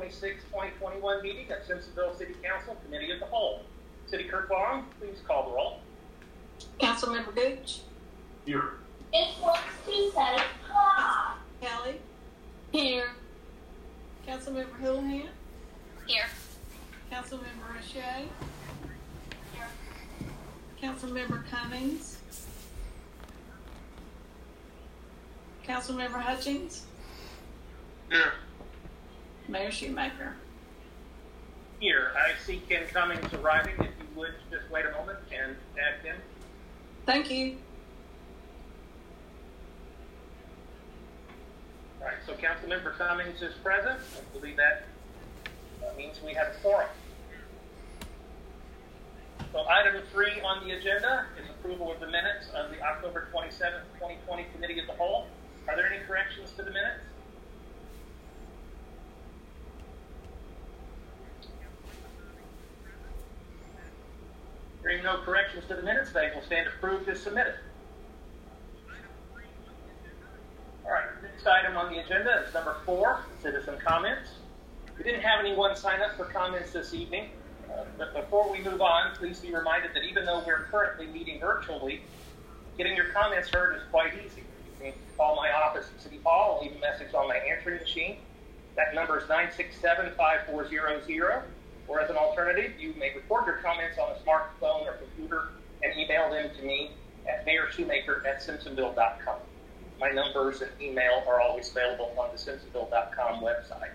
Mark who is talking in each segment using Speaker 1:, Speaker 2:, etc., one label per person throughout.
Speaker 1: 26, 2021 meeting of Simpsonville City Council Committee of the Whole. City Clerk Vaughn, please call the roll.
Speaker 2: Councilmember Gooch.
Speaker 1: Here.
Speaker 3: It wants to say hi.
Speaker 2: Kelly.
Speaker 3: Here.
Speaker 2: Councilmember Houlihan.
Speaker 3: Here.
Speaker 2: Councilmember O'Shea.
Speaker 3: Here.
Speaker 2: Councilmember Cummings. Councilmember Hutchins.
Speaker 1: Here.
Speaker 2: Mayor Shoemaker.
Speaker 1: Here. I see Ken Cummings arriving. If you would just wait a moment and add him.
Speaker 2: Thank you.
Speaker 1: All right, so Councilmember Cummings is present. I believe that means we have a quorum. So item 3 on the agenda is approval of the minutes of the October 27th, 2020 Committee of the Whole. Are there any corrections to the minutes? Hearing no corrections to the minutes, they will stand approved as submitted. All right, next item on the agenda is number 4, citizen comments. We didn't have anyone sign up for comments this evening, but before we move on, please be reminded that even though we're currently meeting virtually, getting your comments heard is quite easy. You can call my office at City Hall, leave a message on my answering machine. That number is 967-5400, or as an alternative, you may record your comments on a smartphone or computer and email them to me at mayorshoemaker@simpsonville.com. My numbers and email are always available on the simpsonville.com website.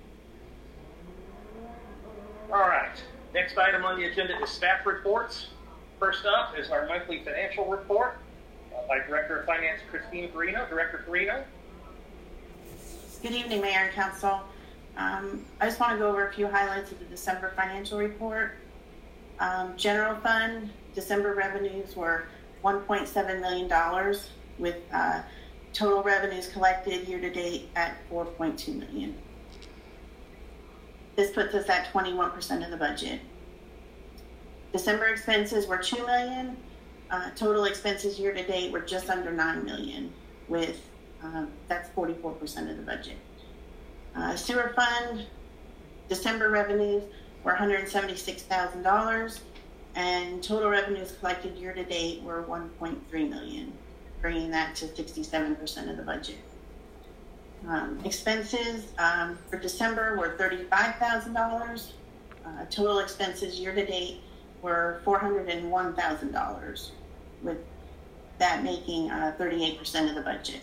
Speaker 1: All right, next item on the agenda is staff reports. First up is our monthly financial report by Director of Finance Christine Carino. Director Carino.
Speaker 4: Good evening, Mayor and Council. I just want to go over a few highlights of the December financial report. General Fund, December revenues were $1.7 million with total revenues collected year-to-date at $4.2 million. This puts us at 21% of the budget. December expenses were $2 million. Total expenses year-to-date were just under $9 million, with that's 44% of the budget. Sewer Fund, December revenues were $176,000, and total revenues collected year-to-date were $1.3 million, bringing that to 67% of the budget. Expenses for December were $35,000. Total expenses year-to-date were $401,000, with that making 38% of the budget.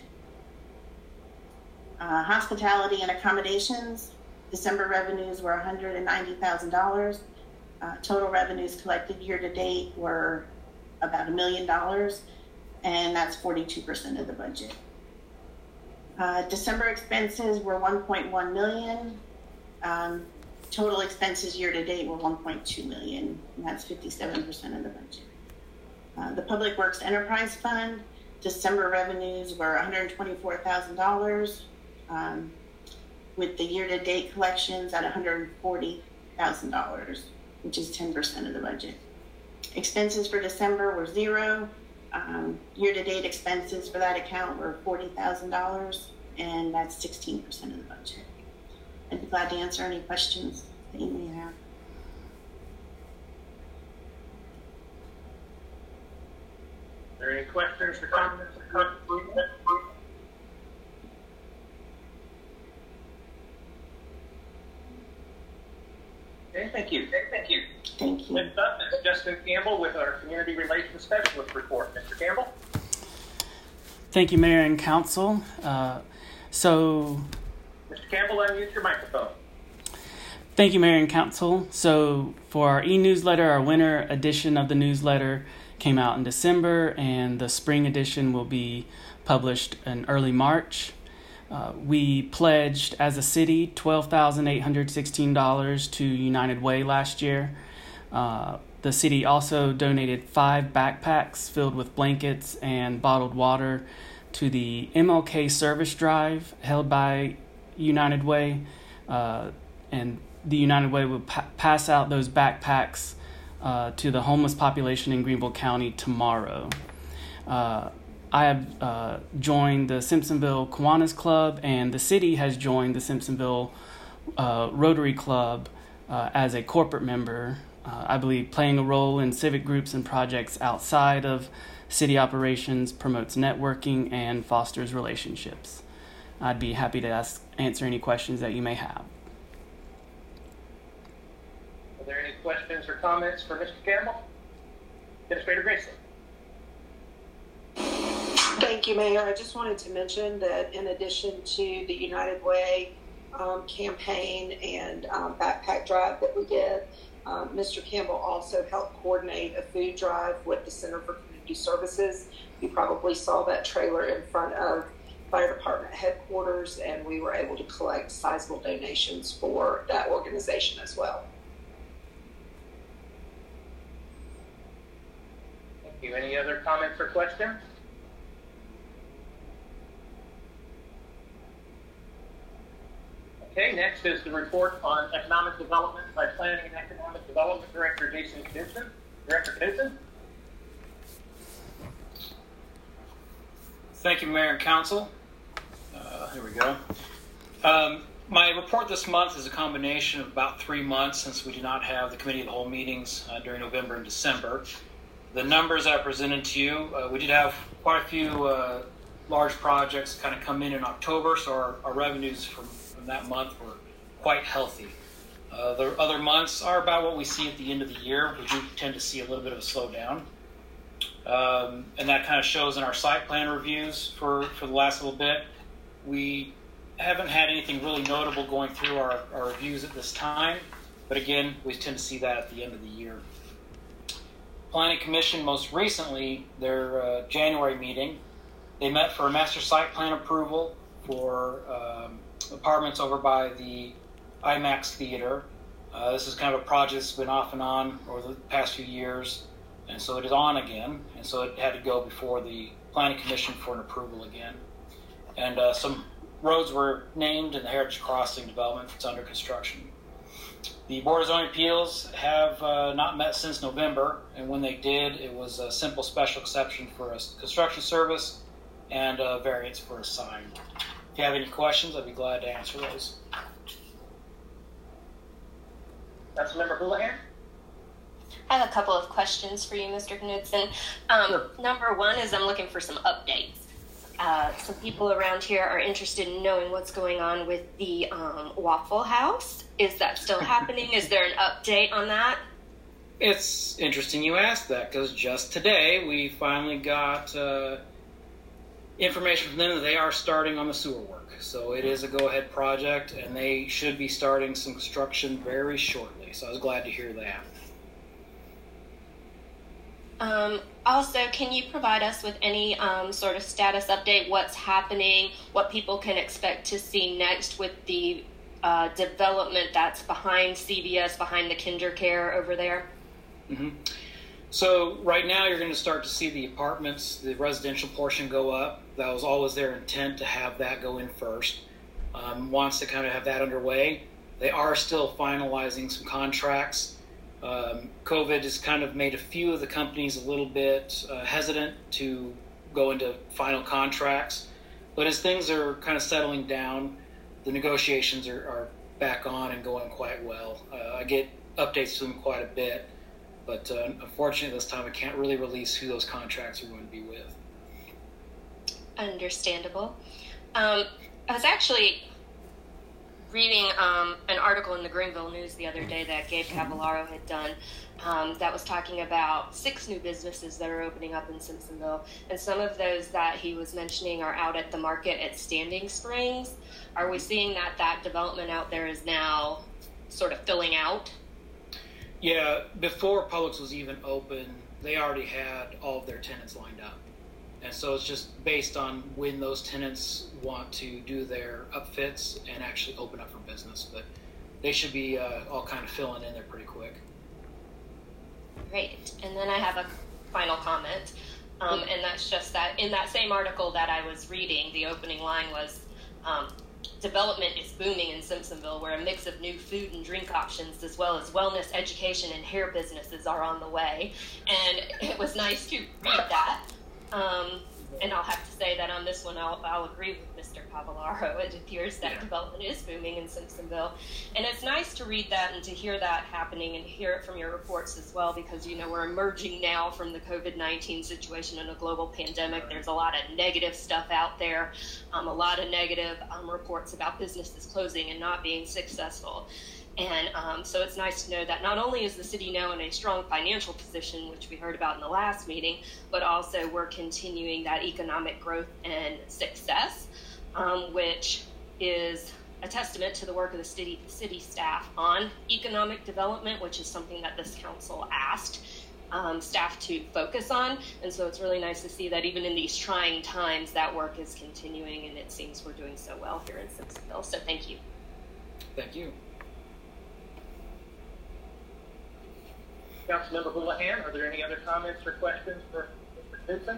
Speaker 4: Hospitality and accommodations, December revenues were $190,000. Total revenues collected year-to-date were about $1 million, and that's 42% of the budget. December expenses were $1.1 million. Total expenses year-to-date were $1.2 million, and that's 57% of the budget. The Public Works Enterprise Fund, December revenues were $124,000, with the year-to-date collections at $140,000, which is 10% of the budget. Expenses for December were $0. Year-to-date expenses for that account were $40,000, and that's 16% of the budget. I'd be glad to answer any questions that you may have.
Speaker 1: Are there any questions or comments? Okay, thank you.
Speaker 4: Thank you.
Speaker 1: Next up is Justin Campbell with our Community Relations Specialist report. Mr. Campbell.
Speaker 5: Thank you, Mayor and Council.
Speaker 1: Mr. Campbell, unmute your microphone.
Speaker 5: Thank you, Mayor and Council. So for our e-newsletter, our winter edition of the newsletter came out in December, and the spring edition will be published in early March. We pledged as a city $12,816 to United Way last year. The city also donated 5 backpacks filled with blankets and bottled water to the MLK service drive held by United Way. And the United Way will pass out those backpacks to the homeless population in Greenville County tomorrow. I have joined the Simpsonville Kiwanis Club, and the city has joined the Simpsonville Rotary Club as a corporate member. I believe playing a role in civic groups and projects outside of city operations promotes networking and fosters relationships. I'd be happy to answer any questions that you may have.
Speaker 1: Are there any questions or comments for Mr. Campbell? Administrator Grayson.
Speaker 6: Thank you, Mayor. I just wanted to mention that in addition to the United Way campaign and backpack drive that we did, Mr. Campbell also helped coordinate a food drive with the Center for Community Services. You probably saw that trailer in front of Fire Department headquarters, and we were able to collect sizable donations for that organization as well.
Speaker 1: Thank you. Any other comments or questions? Okay, next is the report on economic development by Planning and Economic Development Director Jason Knudsen. Director Knudsen.
Speaker 7: Thank you, Mayor and Council. Here we go. My report this month is a combination of about 3 months since we did not have the Committee of the Whole meetings during November and December. The numbers I presented to you, we did have quite a few large projects kind of come in October, so our revenues from that month were quite healthy. The other months are about what we see at the end of the year. We do tend to see a little bit of a slowdown. And that kind of shows in our site plan reviews for the last little bit. We haven't had anything really notable going through our reviews at this time, but again, we tend to see that at the end of the year. Planning Commission, most recently, their January meeting, they met for a master site plan approval for apartments over by the IMAX Theater. This is kind of a project that's been off and on over the past few years, and so it is on again, and so it had to go before the Planning Commission for an approval again. And some roads were named in the Heritage Crossing development that's under construction. The Board of Zoning Appeals have not met since November, and when they did, it was a simple special exception for a construction service and a variance for a sign. If you have any questions, I'd be glad to answer those.
Speaker 1: Councilmember Houlihan.
Speaker 3: I have a couple of questions for you, Mr. Knudsen.
Speaker 1: Sure.
Speaker 3: Number one is I'm looking for some updates. Some people around here are interested in knowing what's going on with the Waffle House. Is that still happening? Is there an update on that?
Speaker 7: It's interesting you asked that, because just today we finally got information from them that they are starting on the sewer work. So it is a go-ahead project, and they should be starting some construction very shortly. So I was glad to hear that.
Speaker 3: Also, can you provide us with any sort of status update, what's happening, what people can expect to see next with the development that's behind CVS, behind the KinderCare over there?
Speaker 7: Mm-hmm. So right now you're going to start to see the apartments, the residential portion go up. That was always their intent, to have that go in first. Wants to kind of have that underway. They are still finalizing some contracts. COVID has kind of made a few of the companies a little bit hesitant to go into final contracts. But as things are kind of settling down, the negotiations are back on and going quite well. I get updates to them quite a bit, but unfortunately this time I can't really release who those contracts are going to be with.
Speaker 3: Understandable. I was actually reading an article in the Greenville News the other day that Gabe Cavallaro had done that was talking about 6 new businesses that are opening up in Simpsonville. And some of those that he was mentioning are out at the market at Standing Springs. Are we seeing that development out there is now sort of filling out?
Speaker 7: Yeah, before Publix was even open, they already had all of their tenants lined up. And so it's just based on when those tenants want to do their upfits and actually open up for business. But they should be all kind of filling in there pretty quick.
Speaker 3: Great. And then I have a final comment. And that's just that in that same article that I was reading, the opening line was, development is booming in Simpsonville, where a mix of new food and drink options, as well as wellness, education, and hair businesses are on the way. And it was nice to read that. And I'll have to say that on this one, I'll agree with Mr. Cavallaro. It appears that development is booming in Simpsonville. And it's nice to read that and to hear that happening and hear it from your reports as well, because, we're emerging now from the COVID-19 situation and a global pandemic. There's a lot of negative stuff out there, a lot of negative reports about businesses closing and not being successful. And so it's nice to know that not only is the city now in a strong financial position, which we heard about in the last meeting, but also we're continuing that economic growth and success, which is a testament to the work of the city staff on economic development, which is something that this council asked staff to focus on. And so it's really nice to see that even in these trying times, that work is continuing, and it seems we're doing so well here in Simpsonville. So thank you.
Speaker 7: Thank you.
Speaker 1: Councilmember Houlihan, are there any other comments or questions for Mr. Knudsen?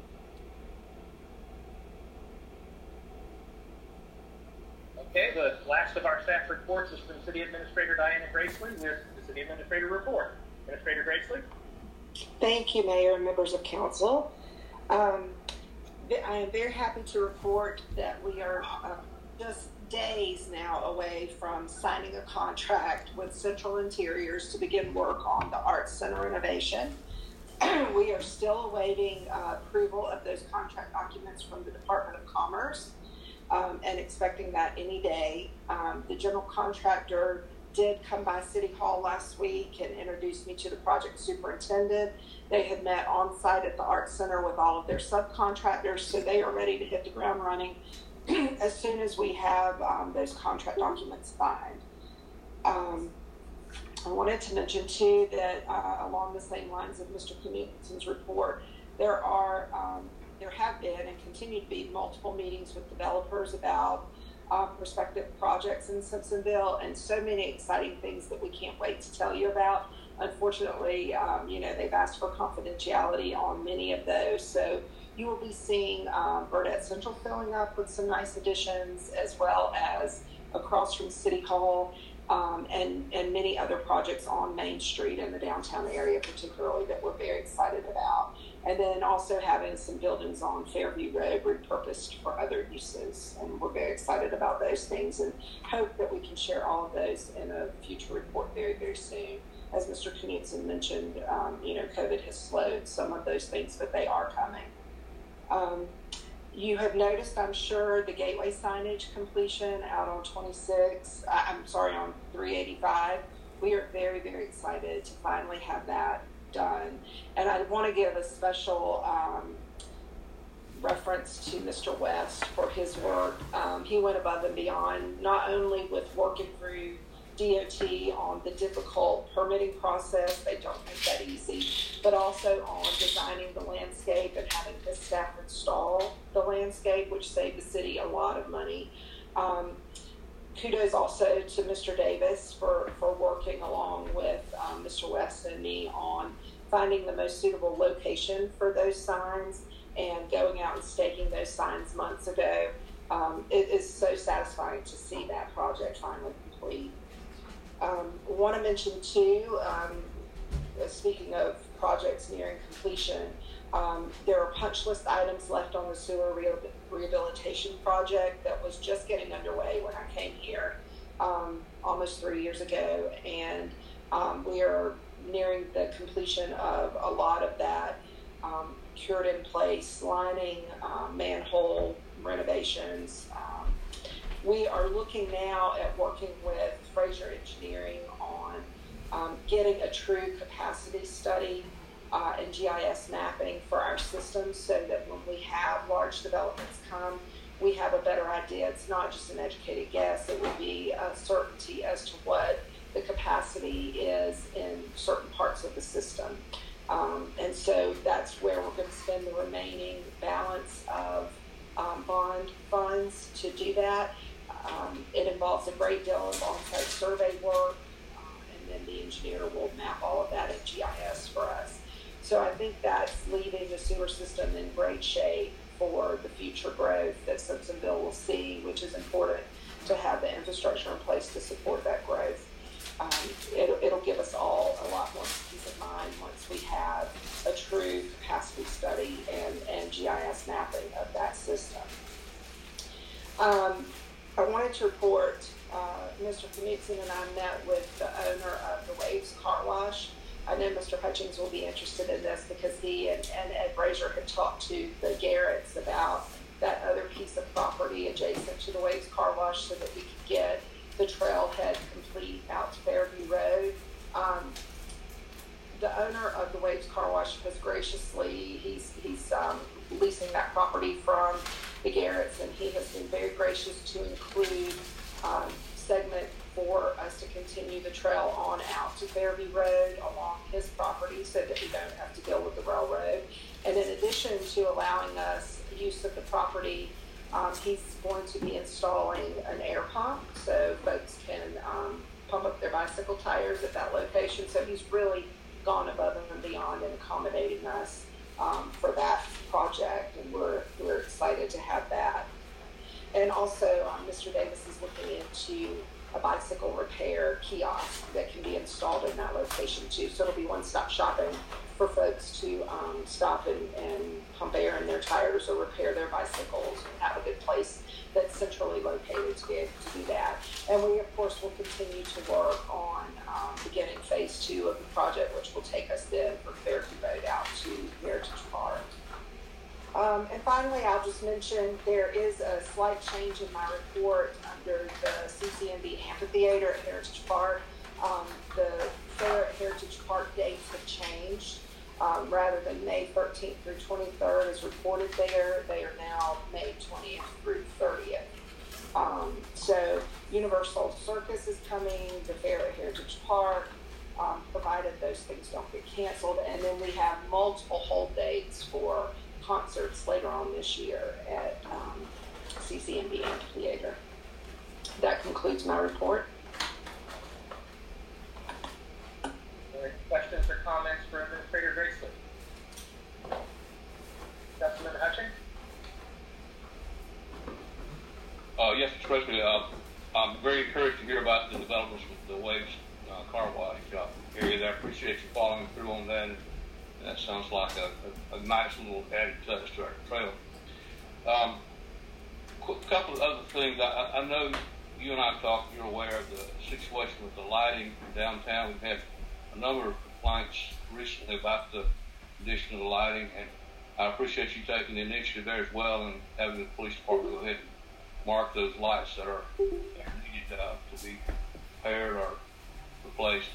Speaker 1: Okay, the last of our staff reports is from City Administrator Diana Gracely with the City Administrator report. Administrator Gracely.
Speaker 6: Thank you, Mayor and members of council. I am very happy to report that we are just days now away from signing a contract with Central Interiors to begin work on the Arts Center renovation. We are still awaiting approval of those contract documents from the Department of Commerce and expecting that any day. The general contractor did come by City Hall last week and introduced me to the project superintendent. They had met on site at the Arts Center with all of their subcontractors, so they are ready to hit the ground running as soon as we have those contract documents signed. I wanted to mention too that along the same lines of Mr. Knudsen's report, there have been and continue to be multiple meetings with developers about prospective projects in Simpsonville, and so many exciting things that we can't wait to tell you about. Unfortunately, they've asked for confidentiality on many of those, so you will be seeing Burdett Central filling up with some nice additions, as well as across from City Hall, and many other projects on Main Street in the downtown area particularly that we're very excited about. And then also having some buildings on Fairview Road repurposed for other uses. And we're very excited about those things and hope that we can share all of those in a future report very, very soon. As Mr. Knudsen mentioned, COVID has slowed some of those things, but they are coming. You have noticed, I'm sure, the gateway signage completion out on on 385. We are very, very excited to finally have that done. And I want to give a special reference to Mr. West for his work. He went above and beyond, not only with working through DOT on the difficult permitting process, they don't make that easy, but also on designing the landscape and having his staff install the landscape, which saved the city a lot of money. Kudos also to Mr. Davis for working along with Mr. West and me on finding the most suitable location for those signs and going out and staking those signs months ago. It is so satisfying to see that project finally complete. Want to mention too, speaking of projects nearing completion, there are punch list items left on the sewer rehabilitation project that was just getting underway when I came here almost 3 years ago, and we are nearing the completion of a lot of that, cured in place lining, manhole renovations. We are looking now at working with Fraser Engineering on getting a true capacity study and GIS mapping for our system, so that when we have large developments come, we have a better idea. It's not just an educated guess, it would be a certainty as to what the capacity is in certain parts of the system. And so that's where we're going to spend the remaining balance of bond funds to do that. It involves a great deal of on-site survey work, and then the engineer will map all of that in GIS for us. So I think that's leaving the sewer system in great shape for the future growth that Simpsonville will see, which is important to have the infrastructure in place to support that growth. it'll give us all a lot more peace of mind once we have a true capacity study and GIS mapping of that system. I wanted to report, Mr. Knutson and I met with the owner of the Waves Car Wash. I know Mr. Hutchings will be interested in this because he and Ed Brazier had talked to the Garretts about that other piece of property adjacent to the Waves Car Wash so that we could get the trailhead complete out to Fairview Road. The owner of the Waves Car Wash has graciously, he's leasing that property from the Garretts, and he has been very gracious to include segment for us to continue the trail on out to Fairview Road along his property so that we don't have to deal with the railroad. And in addition to allowing us use of the property, he's going to be installing an air pump so folks can pump up their bicycle tires at that location. So he's really gone above and beyond in accommodating us for that project, and we're excited to have that. And also, Mr. Davis is looking into a bicycle repair kiosk that can be installed in that location too. So it'll be one-stop shopping for folks to stop and pump air in their tires or repair their bicycles and have a good place that's centrally located to be able to do that. And we, of course, will continue to work on beginning phase 2 of the project, which will take us then from Fairview Road out to Heritage Park. And finally, I'll just mention there is a slight change in my report under the CCNB Amphitheater at Heritage Park. The fair at Heritage Park dates have changed. Rather than May 13th through 23rd as reported there, they are now May 20th through 30th. So Universal Circus is coming, the fair at Heritage Park, provided those things don't get canceled. And then we have multiple hold dates for concerts later on this year at CCNB Amphitheater. That concludes my report.
Speaker 1: Questions or comments for Administrator Gracely? Councilmember Hutchings?
Speaker 8: Yes, Mr. President. I'm very encouraged to hear about the developments with the Waves Car Wash area there. I appreciate you following through on that. And that sounds like a nice little added touch to our trail. A couple of other things. I know you and I talked, you're aware of the situation with the lighting in downtown. We've had a number of complaints recently about the condition of the lighting, and I appreciate you taking the initiative there as well and having the police department go ahead and mark those lights that are needed to be repaired or replaced.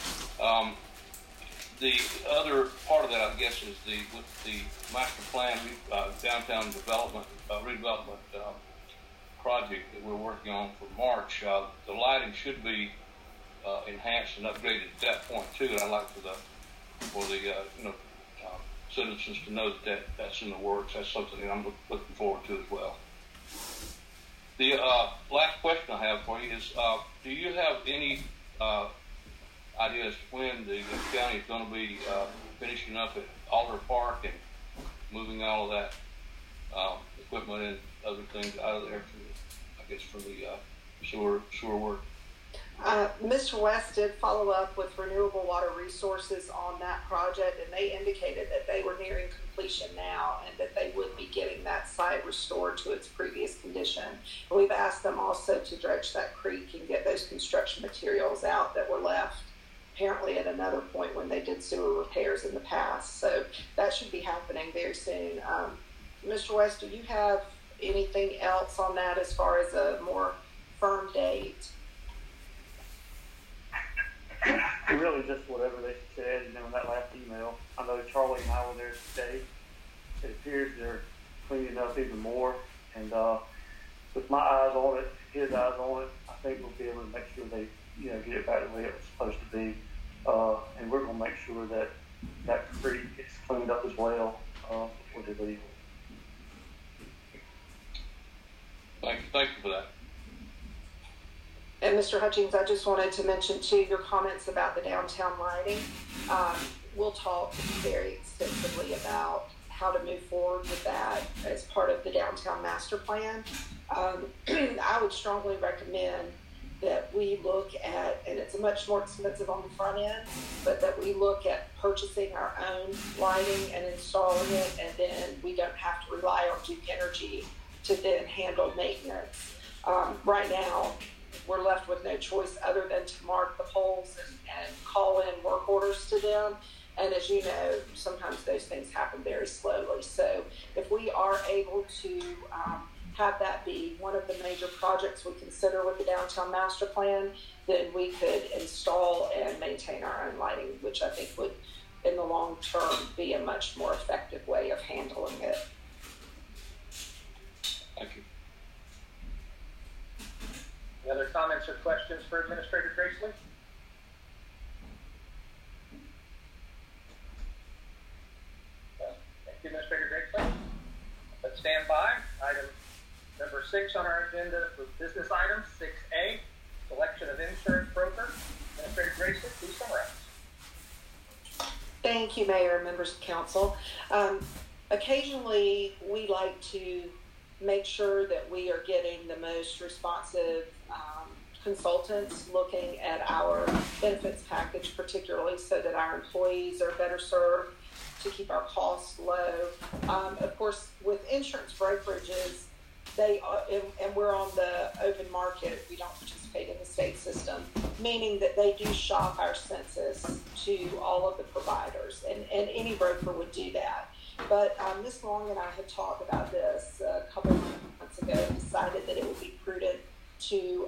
Speaker 8: The other part of that, I guess, is with the master plan downtown development redevelopment project that we're working on for March. The lighting should be enhanced and upgraded at that point too. And I'd like for the citizens to know that that's in the works. That's something that I'm looking forward to as well. The last question I have for you is: do you have any idea as to when the county is going to be finishing up at Alder Park and moving all of that equipment and other things out of there from the sewer work?
Speaker 6: Mr. West did follow up with Renewable Water Resources on that project, and they indicated that they were nearing completion now and that they would be getting that site restored to its previous condition. And we've asked them also to dredge that creek and get those construction materials out that were left apparently at another point when they did sewer repairs in the past. So that should be happening very soon. Mr. West, do you have anything else on that as far as a more firm date?
Speaker 9: Really just whatever they said, in that last email. I know Charlie and I were there today. It appears they're cleaning up even more, and with my eyes on it, his eyes on it, I think we'll be able to make sure they, get it back the way it was supposed to be. And we're going to make sure that that creek gets cleaned up as well before they leave.
Speaker 8: Thank you for that.
Speaker 6: And Mr. Hutchings, I just wanted to mention too your comments about the downtown lighting. We'll talk very extensively about how to move forward with that as part of the downtown master plan. I would strongly recommend that we look at, and it's much more expensive on the front end, but that we look at purchasing our own lighting and installing it, and then we don't have to rely on Duke Energy to then handle maintenance. Right now, we're left with no choice other than to mark the poles and call in work orders to them. And as you know, sometimes those things happen very slowly. So if we are able to have that be one of the major projects we consider with the downtown master plan, then we could install and maintain our own lighting, which I think would, in the long term, be a much more effective way of handling it.
Speaker 8: Thank you.
Speaker 1: Any other comments or questions for Administrator Gracely? Thank you, Administrator Gracely. Let's stand by. Item number 6 on our agenda for business items, 6A, selection of insurance broker. Administrator Gracely, please summarize.
Speaker 6: Thank you, Mayor and members of council. Occasionally, we like to make sure that we are getting the most responsive consultants looking at our benefits package, particularly so that our employees are better served to keep our costs low. Of course, with insurance brokerages, and we're on the open market, we don't participate in the state system, meaning that they do shop our census to all of the providers, and any broker would do that. But Ms. Long and I had talked about this a couple of months ago and decided that it would be prudent to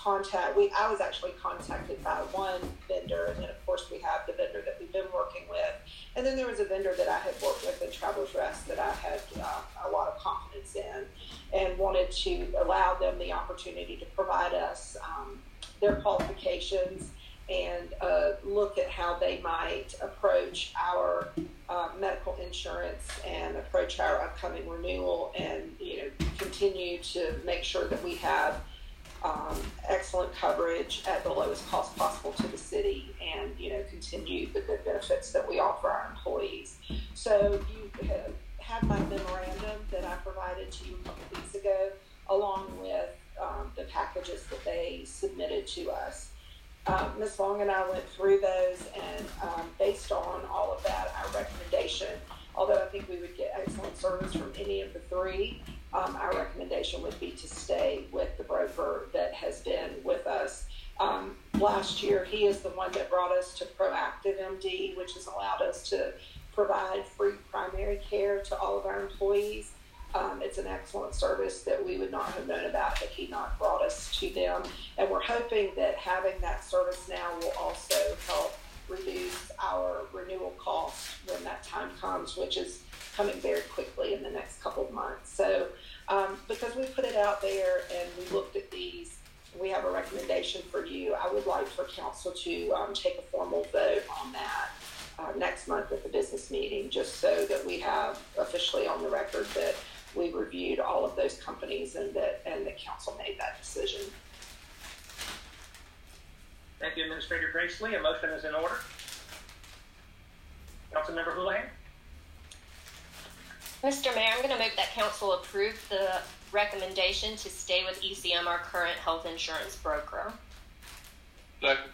Speaker 6: I was actually contacted by one vendor, and then of course we have the vendor that we've been working with, and then there was a vendor that I had worked with in Travelers Rest that I had a lot of confidence in, and wanted to allow them the opportunity to provide us their qualifications and look at how they might approach our medical insurance and approach our upcoming renewal, and continue to make sure that we have excellent coverage at the lowest cost possible to the city, and continue the good benefits that we offer our employees. So you have my memorandum that I provided to you a couple of weeks ago, along with the packages that they submitted to us. Ms. Long and I went through those, and based on all of that, our recommendation, although I think we would get excellent service from any of the three, our recommendation would be to stay with the broker that has been with us. Last year, he is the one that brought us to Proactive MD, which has allowed us to provide free primary care to all of our employees. It's an excellent service that we would not have known about had he not brought us to them. And we're hoping that having that service now will also help reduce our renewal costs when that time comes, which is coming very quickly in the next couple of months. So because we put it out there and we looked at these, we have a recommendation for you. I would like for council to take a formal vote on that next month at the business meeting, just so that we have officially on the record that we reviewed all of those companies and that the council made that decision.
Speaker 1: Thank you, Administrator Gracely. A motion is in order. Councilmember Houlihan.
Speaker 3: Mr. Mayor, I'm going to move that council approve the recommendation to stay with ECM, our current health insurance broker.
Speaker 8: Second.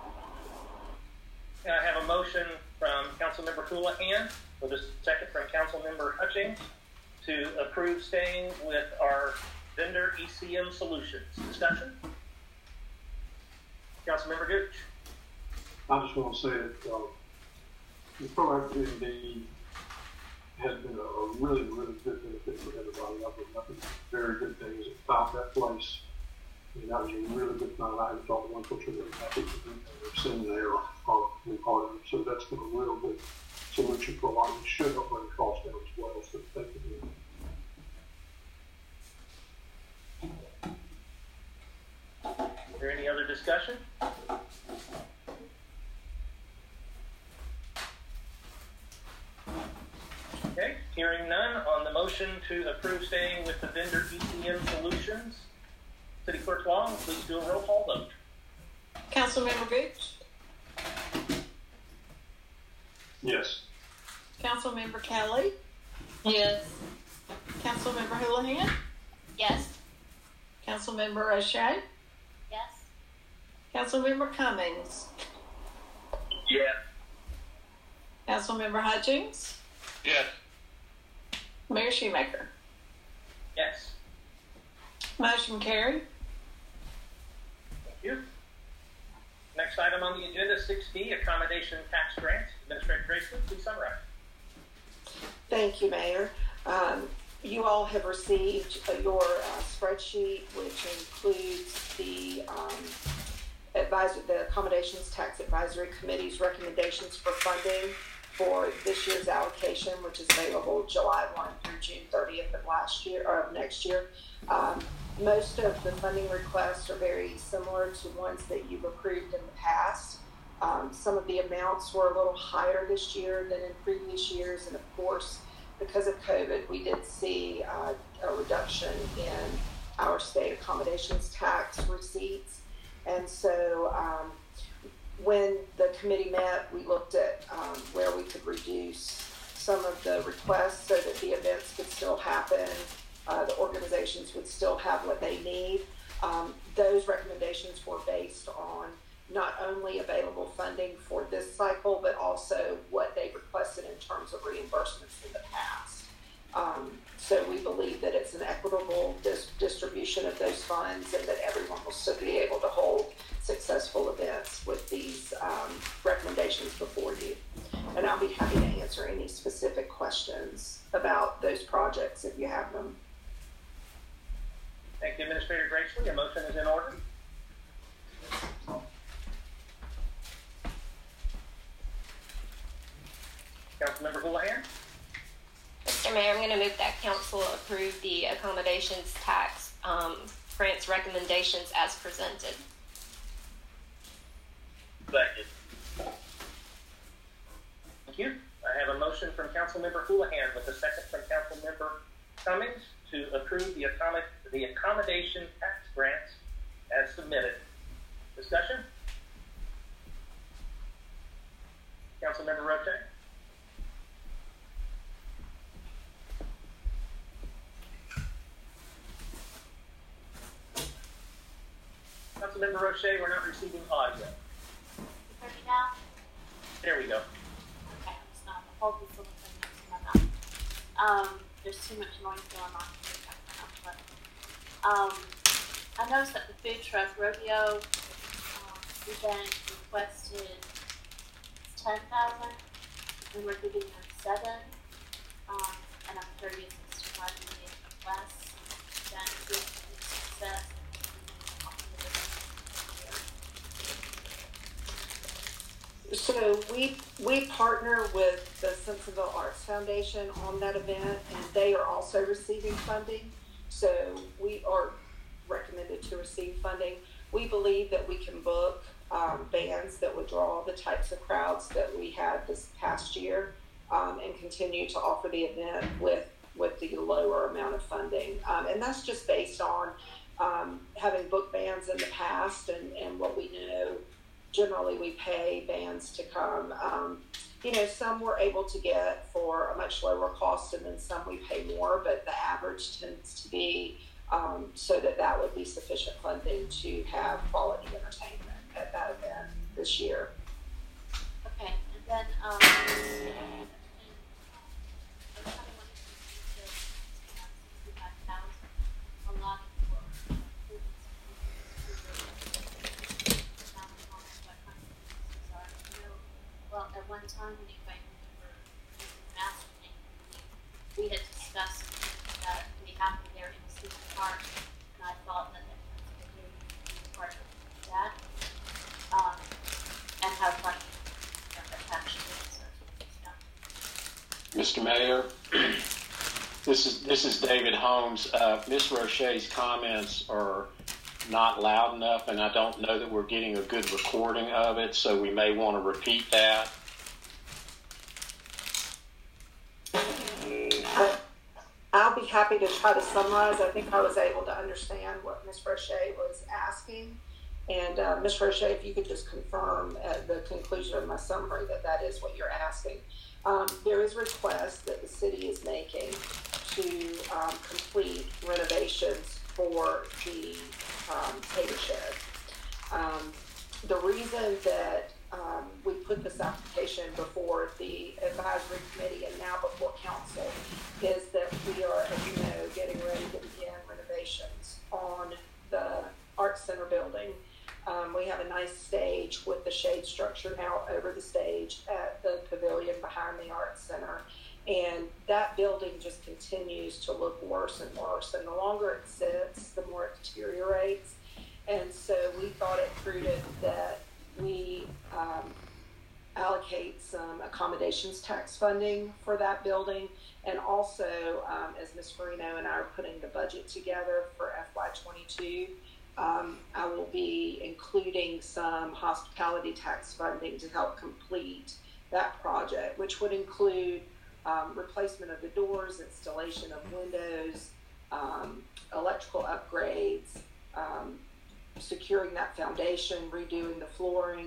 Speaker 1: I have a motion from Councilmember Houlihan with a second from Councilmember Hutchings to approve staying with our vendor ECM Solutions. Discussion? Councilmember Gooch.
Speaker 10: I just want to say that the Proactive MD has been a really, really good benefit for everybody. I've been nothing but very good things about that place. I mean, that was a really good time. I haven't talked to one coach really happy with them. They're sitting there or part of them. So that's been a real good solution for a lot of them. Should help bring costs down as well. So thank you.
Speaker 1: Is there any other discussion? Okay, hearing none on the motion to approve staying with the vendor ECM Solutions. City Clerk Long, please do a roll call vote.
Speaker 2: Councilmember Gooch?
Speaker 10: Yes.
Speaker 2: Councilmember Kelly?
Speaker 3: Yes.
Speaker 2: Councilmember Houlihan?
Speaker 3: Yes.
Speaker 2: Councilmember O'Shea?
Speaker 3: Yes.
Speaker 2: Councilmember Cummings.
Speaker 1: Yes.
Speaker 2: Councilmember Hutchings.
Speaker 8: Yes.
Speaker 2: Mayor Shoemaker.
Speaker 1: Yes.
Speaker 2: Motion carried.
Speaker 1: Thank you. Next item on the agenda, 6D, accommodation tax grants. Administrator Grayson, please summarize.
Speaker 6: Thank you, Mayor. You all have received your spreadsheet, which includes the Accommodations Tax Advisory Committee's recommendations for funding for this year's allocation, which is available July 1 through June 30th of next year. Most of the funding requests are very similar to ones that you've approved in the past. Some of the amounts were a little higher this year than in previous years, and of course, because of COVID, we did see a reduction in our state accommodations tax receipts. And so when the committee met, we looked at where we could reduce some of the requests so that the events could still happen, the organizations would still have what they need. Those recommendations were based on not only available funding for this cycle, but also what they requested in terms of reimbursements in the past. So we believe that it's an equitable distribution of those funds and that everyone will still be able to hold successful events with these recommendations before you. And I'll be happy to answer any specific questions about those projects if you have them.
Speaker 1: Thank you, Administrator Grayson. Your motion is in order. Councilmember Houlihan.
Speaker 3: Mr. Mayor, I'm going to move that council approve the accommodations tax grants recommendations as presented.
Speaker 1: Second. Thank you. I have a motion from Councilmember Houlihan with a second from Councilmember Cummings to approve the accommodation tax grants as submitted. Discussion? Councilmember Roche. Councilmember Roche, we're not receiving audio.
Speaker 11: You hear me now?
Speaker 1: There we go.
Speaker 11: Okay, it's not the whole piece of the thing in my mouth. There's too much noise going on here. I noticed that the food truck rodeo event requested 10,000, and we're giving them 7. And I'm curious as to why we need less than this success.
Speaker 6: So we partner with the Simpsonville Arts Foundation on that event, and they are also receiving funding. So we are recommended to receive funding. We believe that we can book bands that would draw the types of crowds that we had this past year, and continue to offer the event with the lower amount of funding. And that's just based on having booked bands in the past and what we know. Generally, we pay bands to come. Some we're able to get for a much lower cost, and then some we pay more, but the average tends to be so that would be sufficient funding to have quality entertainment at that event this year.
Speaker 11: Okay, and then well, at one time when you came over Master Plan, we had discussed that we have there in the city park, and I thought that would be part of that, and have like attached to it.
Speaker 12: Mr. Mayor, this is David Holmes. Ms. Roche's comments are not loud enough, and I don't know that we're getting a good recording of it, so we may want to repeat that.
Speaker 6: I'll be happy to try to summarize. I think I was able to understand what Ms. Roche was asking. And Ms. Roche, if you could just confirm at the conclusion of my summary that is what you're asking. There is a request that the city is making to complete renovations for the tater shed. The reason that we put this application before the advisory committee and now before council is that we are, as you know, getting ready to begin renovations on the Art Center building. We have a nice stage with the shade structure out over the stage at the pavilion behind the Art Center. And that building just continues to look worse and worse. And the longer it sits, the more it deteriorates. And so we thought it prudent that we allocate some accommodations tax funding for that building. And also, as Ms. Farino and I are putting the budget together for FY22, I will be including some hospitality tax funding to help complete that project, which would include replacement of the doors, installation of windows, electrical upgrades, securing that foundation, redoing the flooring.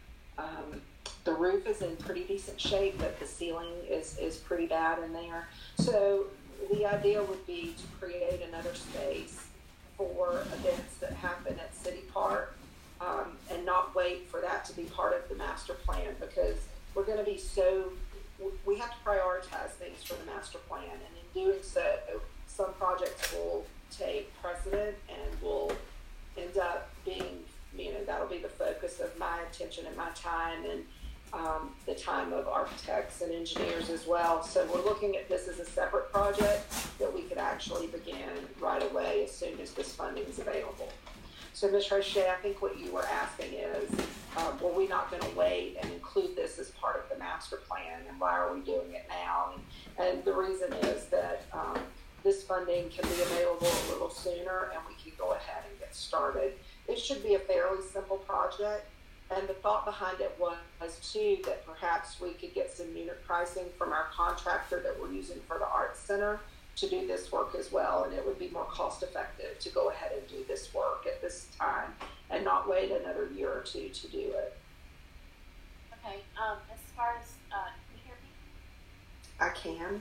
Speaker 6: The roof is in pretty decent shape, but the ceiling is pretty bad in there. So the idea would be to create another space for events that happen at City Park, and not wait for that to be part of the master plan, because we're going to be we have to prioritize things for the master plan, and in doing so, some projects will take precedent and will end up being, that'll be the focus of my attention and my time, and the time of architects and engineers as well. So we're looking at this as a separate project that we could actually begin right away as soon as this funding is available. So Ms. Roche, I think what you were asking is, were we not going to wait and include this as part of the master plan, and why are we doing it now? And the reason is that this funding can be available a little sooner, and we can go ahead and get started. It should be a fairly simple project. And the thought behind it was too that perhaps we could get some unit pricing from our contractor that we're using for the Art Center to do this work as well. And it would be more cost effective to go ahead and do this work at this time and not wait another year or two to do it.
Speaker 11: Okay. As far as, can you hear me?
Speaker 6: I can.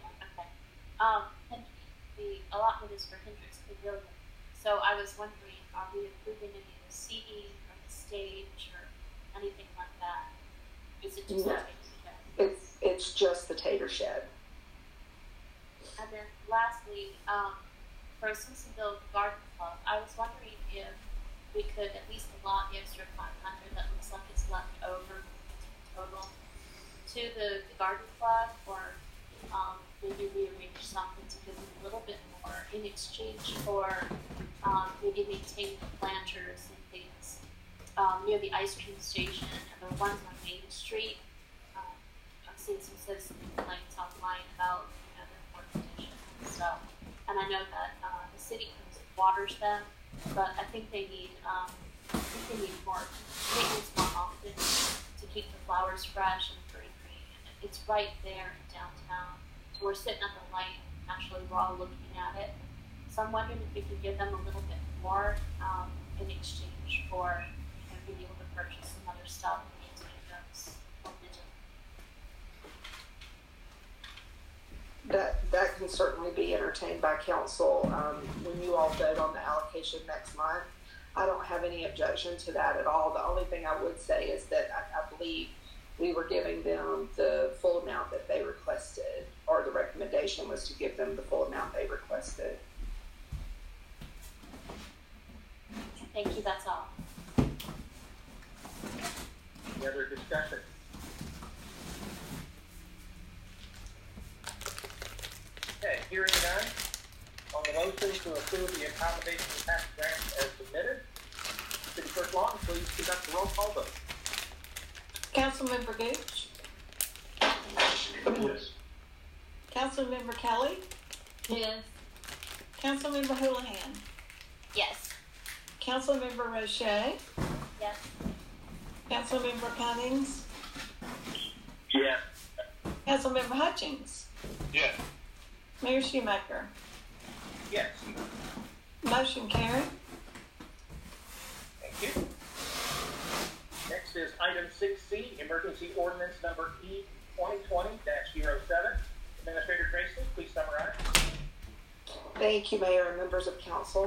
Speaker 11: Okay. The allotment is for Hendricks Pavilion. So I was wondering, are we approving any of the seating or the stage or anything like that? Is it just
Speaker 6: No.
Speaker 11: the tater shed?
Speaker 6: It's just the tater shed.
Speaker 11: And then lastly, for Simpsonville Garden Club, I was wondering if we could at least allot the extra $500 that looks like it's left over total to the garden club, or maybe rearrange something to give them a little bit more in exchange for maybe maintaining the planters and things near the ice cream station and the ones on Main Street. I've seen some citizen complaints online about their poor condition and stuff. And I know that the city comes and waters them, but I think they need more maintenance more often to keep the flowers fresh and green. It's right there in downtown. So we're sitting at the light, actually we're all looking at it. So I'm wondering if we could give them a little bit more in exchange for being able to purchase some other stuff and maintain those.
Speaker 6: That can certainly be entertained by council when you all vote on the allocation next month. I don't have any objection to that at all. The only thing I would say is that I believe we were giving them the full amount that they requested, or the recommendation was to give them the full amount they requested.
Speaker 11: Thank you, that's all.
Speaker 1: Any other discussion? Okay, hearing none. On the motion to approve the accommodation tax grant as submitted, City Clerk Long, please conduct the roll call vote.
Speaker 2: Councilmember Gooch?
Speaker 10: Yes.
Speaker 2: Councilmember Kelly?
Speaker 11: Yes.
Speaker 2: Councilmember Houlihan?
Speaker 3: Yes.
Speaker 2: Councilmember Roche?
Speaker 11: Yes.
Speaker 2: Councilmember Cummings?
Speaker 1: Yes.
Speaker 2: Councilmember Hutchings?
Speaker 8: Yes.
Speaker 2: Mayor Shoemaker?
Speaker 1: Yes.
Speaker 2: Motion carried.
Speaker 1: Thank you. Next is item 6C, emergency ordinance number E 2020-07. Administrator Tracy, please summarize.
Speaker 6: Thank you, Mayor and members of council.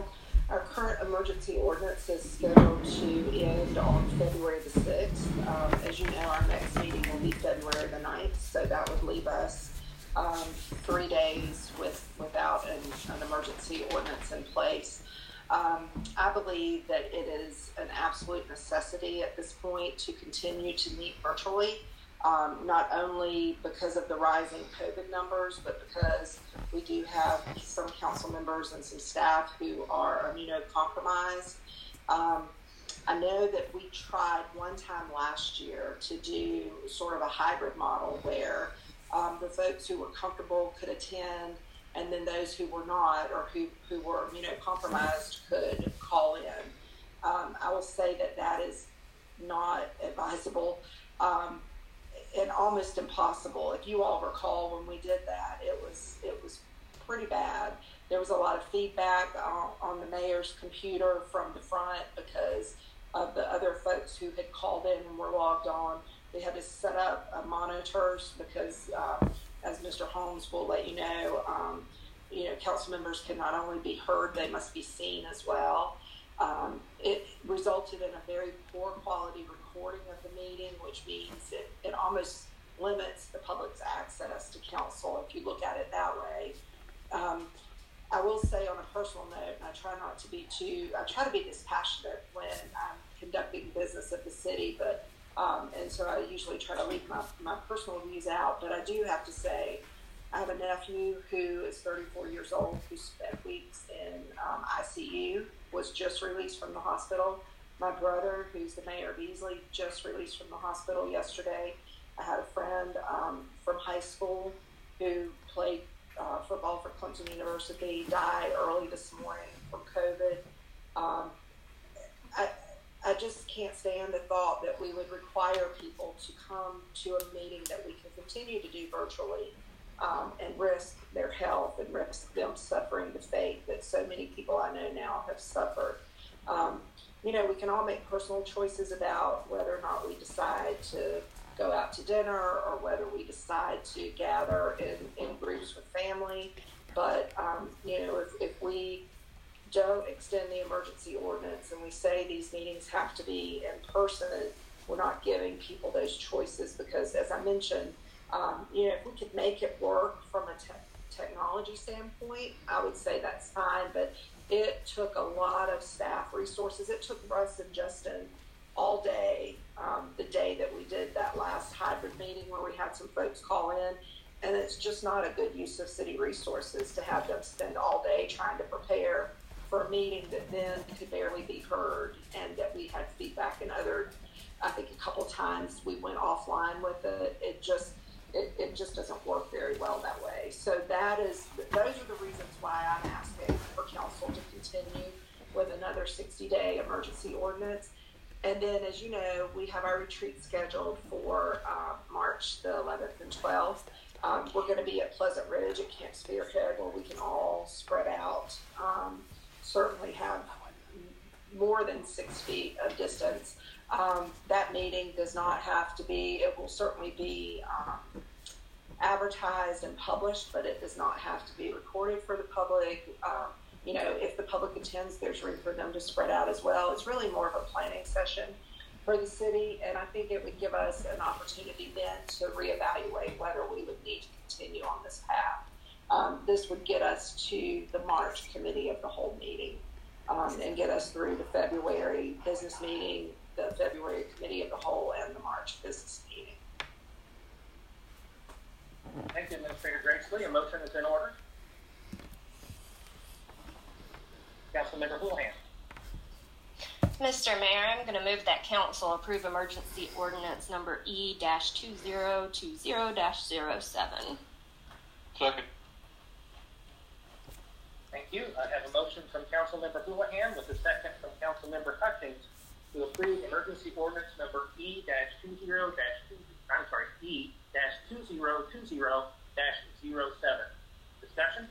Speaker 6: Our current emergency ordinance is scheduled to end on February the 6th. As you know, our next meeting will be February the 9th, so that would leave us 3 days without an emergency ordinance in place. I believe that it is an absolute necessity at this point to continue to meet virtually, not only because of the rising COVID numbers, but because we do have some council members and some staff who are immunocompromised. I know that we tried one time last year to do sort of a hybrid model where the folks who were comfortable could attend, and then those who were not or who were immunocompromised could call in. I will say that is not advisable and almost impossible. If you all recall when we did that, it was pretty bad. There was a lot of feedback on the mayor's computer from the front because of the other folks who had called in and were logged on. They had to set up monitors because, as Mr. Holmes will let you know, council members can not only be heard, they must be seen as well. It resulted in a very poor quality recording of the meeting, which means it almost limits the public's access to council if you look at it that way. I will say on a personal note, and I try to be dispassionate when I'm conducting business of the city, but and so I usually try to leave my personal views out, but I do have to say I have a nephew who is 34 years old who spent weeks in ICU, was just released from the hospital. My brother, who's the mayor of Easley, just released from the hospital yesterday. I had a friend from high school who played football for Clemson University, died early this morning from COVID. I just can't stand the thought that we would require people to come to a meeting that we can continue to do virtually and risk their health and risk them suffering the fate that so many people I know now have suffered. We can all make personal choices about whether or not we decide to go out to dinner or whether we decide to gather in groups with family. But, if we don't extend the emergency ordinance and we say these meetings have to be in person, we're not giving people those choices because, as I mentioned, if we could make it work from a technology standpoint, I would say that's fine, but it took a lot of staff resources. It took Russ and Justin all day, the day that we did that last hybrid meeting where we had some folks call in, and it's just not a good use of city resources to have them spend all day trying to prepare for a meeting that then could barely be heard, and that we had feedback and I think a couple times we went offline with it. It just doesn't work very well that way. So those are the reasons why I'm asking for council to continue with another 60-day emergency ordinance. And then, as you know, we have our retreat scheduled for March the 11th and 12th. We're going to be at Pleasant Ridge at Camp Spearhead, where we can all spread out, certainly have more than 6 feet of distance. That meeting does not have to be, it will certainly be advertised and published, but it does not have to be recorded for the public. If the public attends, there's room for them to spread out as well. It's really more of a planning session for the city, and I think it would give us an opportunity then to reevaluate whether we would need to continue on this path. This would get us to the March Committee of the Whole meeting and get us through the February business meeting, the February Committee of the Whole, and the March business meeting.
Speaker 1: Thank you, Administrator Gracesley. A motion is in order. Councilmember Houlihan.
Speaker 3: Mr. Mayor, I'm going to move that council approve emergency ordinance number E-2020-07.
Speaker 8: Second.
Speaker 1: Thank you. I have a motion from Councilmember Houlihan with a second from Councilmember Hutchings to approve emergency ordinance number E-2020-07. Discussion?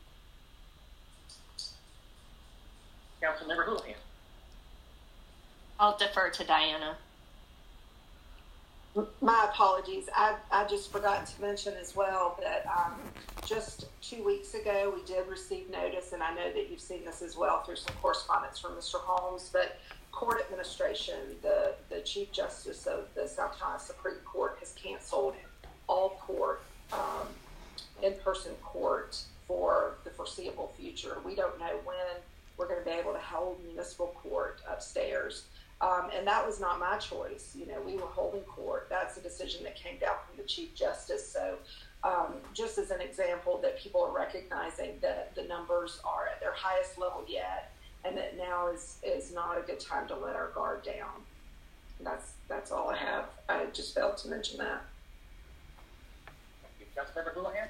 Speaker 1: Councilmember Houlihan.
Speaker 3: I'll defer to Diana.
Speaker 6: My apologies. I just forgot to mention as well that just 2 weeks ago we did receive notice, and I know that you've seen this as well through some correspondence from Mr. Holmes, but court administration, the Chief Justice of the South Carolina Supreme Court has canceled all court, in-person court for the foreseeable future. We don't know when we're going to be able to hold municipal court upstairs. And that was not my choice. You know, we were holding court. That's a decision that came down from the Chief Justice. So just as an example that people are recognizing that the numbers are at their highest level yet, and that now is not a good time to let our guard down. And that's all I have. I just failed to mention that.
Speaker 1: Thank you. Councilmember Houlihan?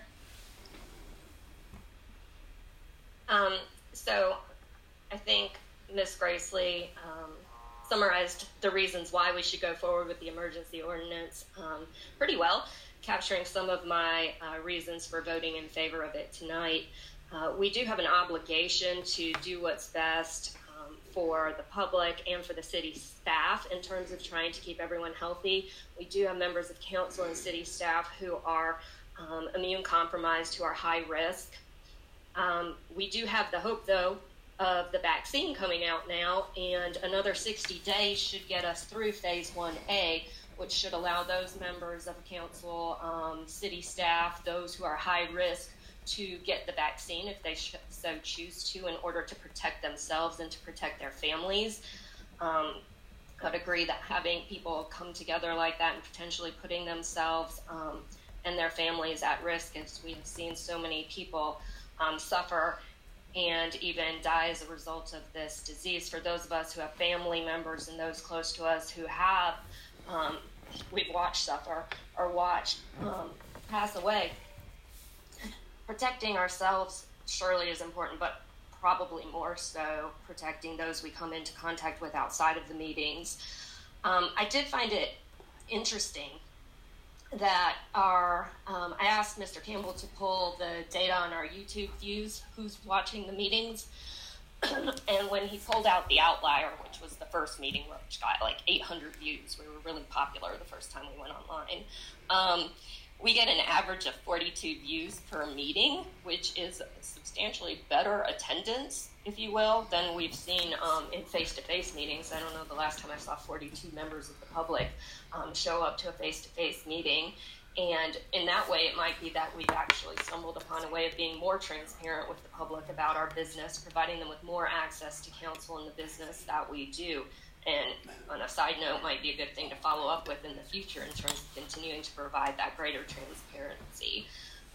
Speaker 3: So I think Ms. Gracely summarized the reasons why we should go forward with the emergency ordinance pretty well, capturing some of my reasons for voting in favor of it tonight. We do have an obligation to do what's best for the public and for the city staff in terms of trying to keep everyone healthy. We do have members of council and city staff who are immune compromised, who are high risk. We do have the hope, though, of the vaccine coming out now, and another 60 days should get us through phase 1A, which should allow those members of council, city staff, those who are high risk, to get the vaccine if they so choose to, in order to protect themselves and to protect their families. I'd agree that having people come together like that and potentially putting themselves and their families at risk, as we have seen so many people suffer and even die as a result of this disease. For those of us who have family members and those close to us who have, we've watched suffer or watched pass away, protecting ourselves surely is important, but probably more so protecting those we come into contact with outside of the meetings. I did find it interesting that I asked Mr. Campbell to pull the data on our YouTube views, who's watching the meetings, and when he pulled out the outlier, which was the first meeting, which got like 800 views, we were really popular the first time we went online, we get an average of 42 views per meeting, which is substantially better attendance, if you will, than we've seen in face-to-face meetings. I don't know the last time I saw 42 members of the public show up to a face-to-face meeting. And in that way, it might be that we've actually stumbled upon a way of being more transparent with the public about our business, providing them with more access to council and the business that we do. And on a side note, might be a good thing to follow up with in the future in terms of continuing to provide that greater transparency.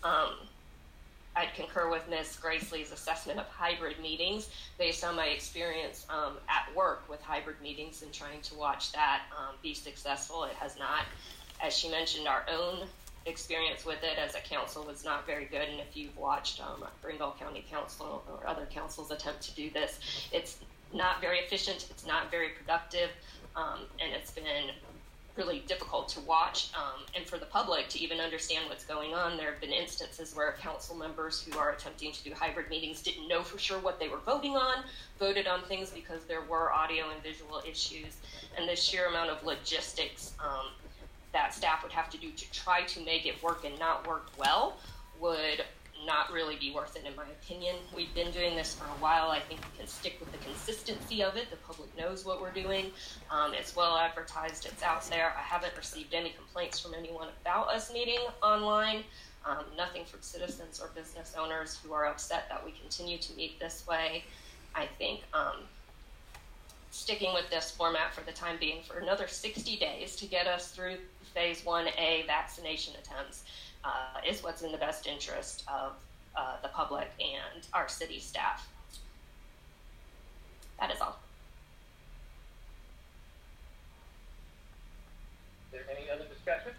Speaker 3: I'd concur with Ms. Gracely's assessment of hybrid meetings based on my experience at work with hybrid meetings and trying to watch that be successful. It has not. As she mentioned, our own experience with it as a council was not very good. And if you've watched Greenville County Council or other councils attempt to do this, it's not very efficient, it's not very productive, and it's been really difficult to watch, and for the public to even understand what's going on. There have been instances where council members who are attempting to do hybrid meetings didn't know for sure what they were voting on, voted on things because there were audio and visual issues, and the sheer amount of logistics that staff would have to do to try to make it work and not work well would not really be worth it, in my opinion. We've been doing this for a while. I think we can stick with the consistency of it. The public knows what we're doing. It's well advertised. It's out there. I haven't received any complaints from anyone about us meeting online. Nothing from citizens or business owners who are upset that we continue to meet this way. I think sticking with this format for the time being for another 60 days to get us through phase 1A vaccination attempts is what's in the best interest of the public and our city staff. That is all.
Speaker 1: Is there any other discussion?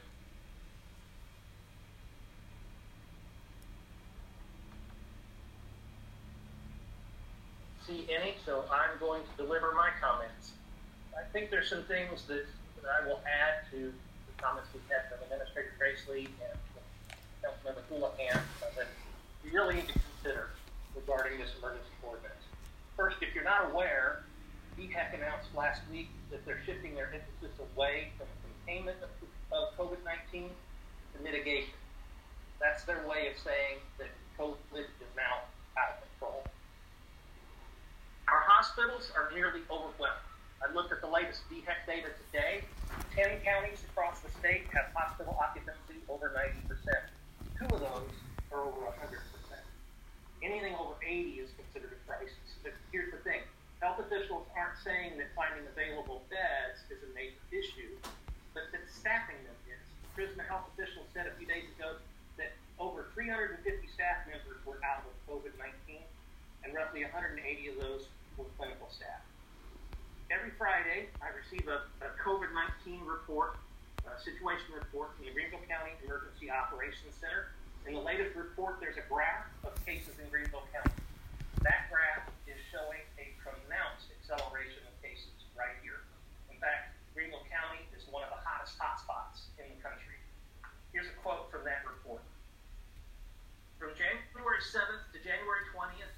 Speaker 1: See any, so I'm going to deliver my comments. I think there's some things that I will add to the comments we've had from Administrator Gracely and Councilmember Houlihan that you really need to consider regarding this emergency ordinance. First, if you're not aware, DHEC announced last week that they're shifting their emphasis away from containment of COVID-19 to mitigation. That's their way of saying that COVID is now out of control. Our hospitals are nearly overwhelmed. I looked at the latest DHEC data today. 10 counties across the state have hospital occupancy over 90%. 2 of those are over 100%. Anything over 80 is considered a crisis. But here's the thing. Health officials aren't saying that finding available beds is a major issue, but that staffing them is. Prisma health officials said a few days ago that over 350 staff members were out with COVID-19, and roughly 180 of those were clinical staff. Every Friday, I receive a COVID-19 report, a situation report from the Greenville County Emergency Operations Center. In the latest report, there's a graph of cases in Greenville County. That graph is showing a pronounced acceleration of cases right here. In fact, Greenville County is one of the hottest hotspots in the country. Here's a quote from that report. From January 7th to January 20th,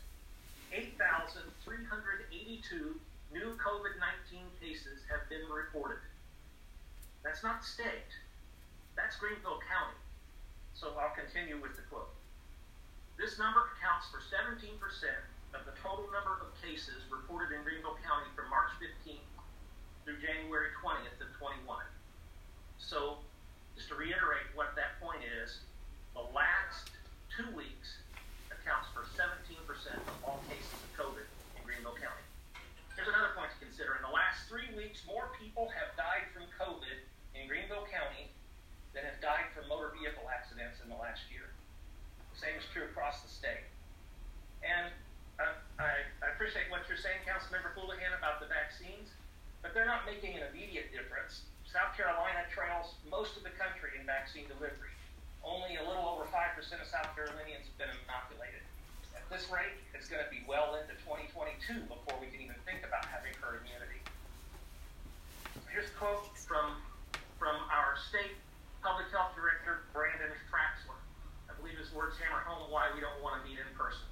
Speaker 1: 8,382 new COVID-19 cases have been reported. That's not the state. That's Greenville County. So I'll continue with the quote. This number accounts for 17% of the total number of cases reported in Greenville County from March 15th through January 20th of 21. So just to reiterate what that point is, the last 2 weeks accounts for 17% of all cases of COVID in Greenville County. Here's another point to consider. In the last 3 weeks, more people have died from COVID in Greenville County than have died from motor vehicle accidents in the last year. The same is true across the state. And I appreciate what you're saying, Councilmember Houlihan, about the vaccines, but they're not making an immediate difference. South Carolina trails most of the country in vaccine delivery. Only a little over 5% of South Carolinians have been inoculated. At this rate, it's going to be well into 2022 before we can even think about having herd immunity. Here's a quote from our state Public Health Director, Brandon Traxler. I believe his words hammer home why we don't want to meet in person.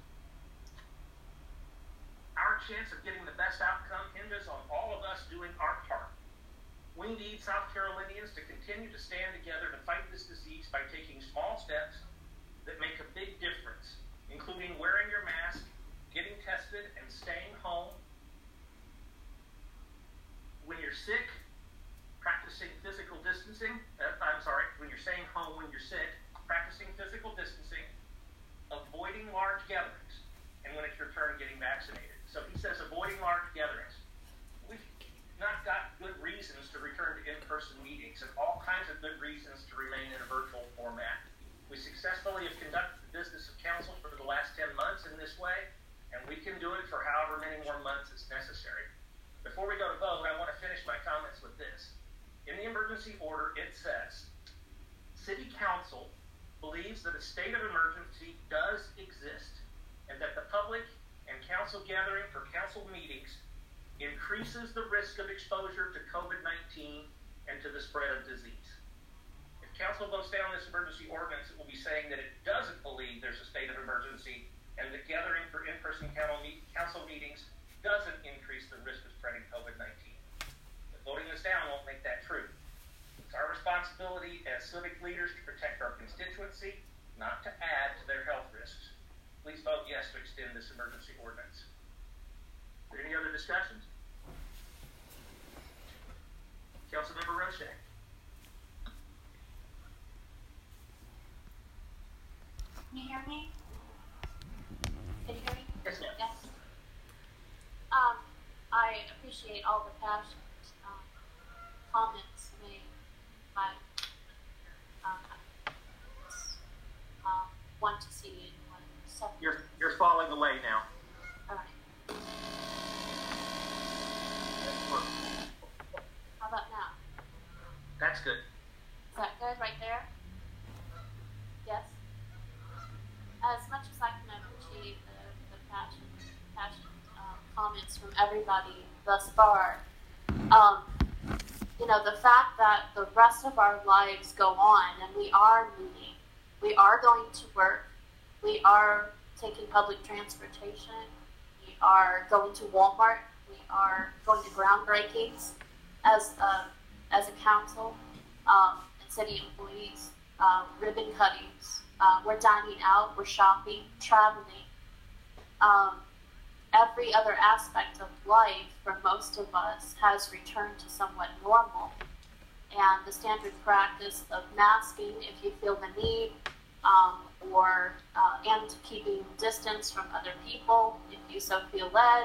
Speaker 1: Our chance of getting the best outcome hinges on all of us doing our part. We need South Carolinians to continue to stand together to fight this disease by taking small steps that make a big difference, including wearing your mask, getting tested, and staying home. When you're sick, practicing physical distancing, when you're staying home when you're sick, practicing physical distancing, avoiding large gatherings, and when it's your turn, getting vaccinated. So he says avoiding large gatherings. We've not got good reasons to return to in-person meetings and all kinds of good reasons to remain in a virtual format. We successfully have conducted the business of council for the last 10 months in this way, and we can do it for however many more months is necessary. Before we go to vote, I want to finish my comments with this. In the emergency order, it says, City Council believes that a state of emergency does exist and that the public and council gathering for council meetings increases the risk of exposure to COVID-19 and to the spread of disease. If council votes down this emergency ordinance, it will be saying that it doesn't believe there's a state of emergency and that gathering for in-person council meetings doesn't increase the risk of spreading COVID-19. But voting this down won't make that true. It's our responsibility as civic leaders to protect our constituency, not to add to their health risks. Please vote yes to extend this emergency ordinance. Are there any other discussions? Councilmember Roche.
Speaker 11: Can you hear me? Can you hear me?
Speaker 1: Yes, ma'am.
Speaker 11: Yes. I appreciate all the passionate comments made by want to see it.
Speaker 1: You're falling away now.
Speaker 11: All right. How about now?
Speaker 1: That's good.
Speaker 11: Is that good right there? Yes. As much as I can appreciate the passionate comments from everybody thus far, the fact that the rest of our lives go on and we are moving, we are going to work, we are taking public transportation, we are going to Walmart, we are going to groundbreakings as a council and city employees, ribbon cuttings. We're dining out, we're shopping, traveling. Every other aspect of life for most of us has returned to somewhat normal. And the standard practice of masking if you feel the need, and keeping distance from other people if you so feel led,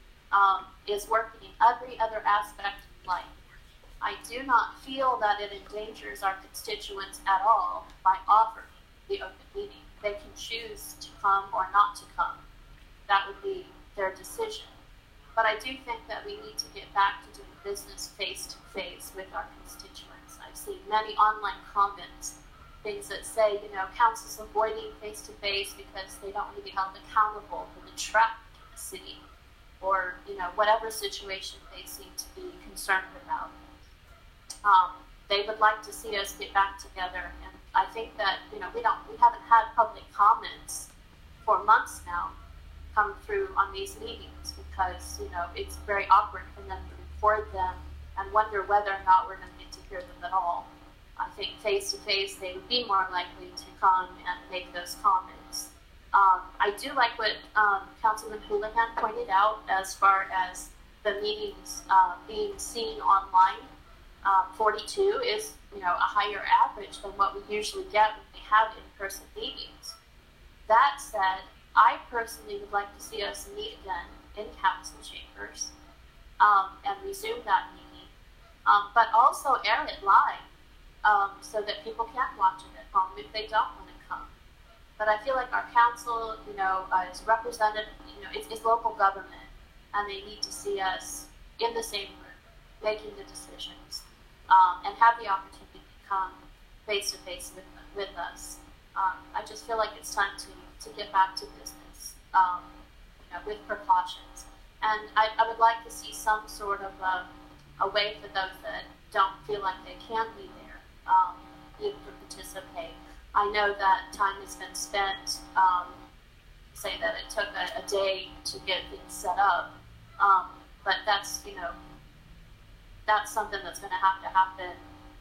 Speaker 11: is working in every other aspect of life. I do not feel that it endangers our constituents at all by offering the open meeting. They can choose to come or not to come. That would be their decision. But I do think that we need to get back to doing business face-to-face with our constituents. I've seen many online comments, things that say, council's avoiding face-to-face because they don't want to be held accountable for the traffic in the city, or, whatever situation they seem to be concerned about. They would like to see us get back together, and I think that, we haven't had public comments for months now come through on these meetings because, it's very awkward for them to record them and wonder whether or not we're going to get to hear them at all. I think face-to-face, they would be more likely to come and make those comments. I do like what Councilman Houlihan pointed out as far as the meetings being seen online. 42 is, a higher average than what we usually get when we have in-person meetings. That said, I personally would like to see us meet again in council chambers and resume that meeting, but also air it live so that people can watch it at home if they don't want to come. But I feel like our council, is represented, it's local government, and they need to see us in the same room, making the decisions, and have the opportunity to come face-to-face with us. I just feel like it's time to get back to business, with precautions. And I would like to see some sort of a way for those that don't feel like they can be there, be able to participate. I know that time has been spent, say that it took a day to get things set up, but that's, that's something that's going to happen,